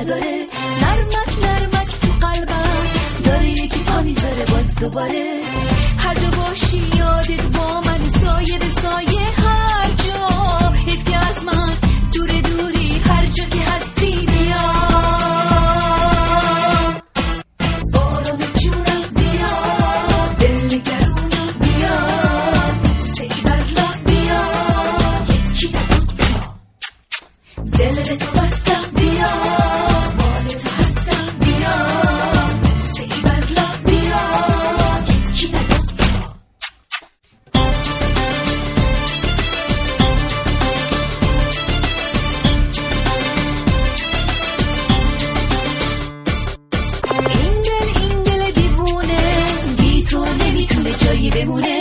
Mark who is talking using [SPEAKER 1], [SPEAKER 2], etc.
[SPEAKER 1] نداره، نرمک نرمک تو قلبم داره یکی پا میذاره باز دوباره. هر جا باشی یادت با من، سایه به سایه هر جا، حیف که از من دور دوری، هر جا که هستی بیا. بارون جونم بیا، دل گرونم بیا، سکی بر راه بیا، یکی نبود بیا، دل به تو بستم بیا، مال تو هستم بیا، سکی بر راه بیا، یکی نبود بیا. این دل دیوونه، بی تو نمیتونه جایی بمونه.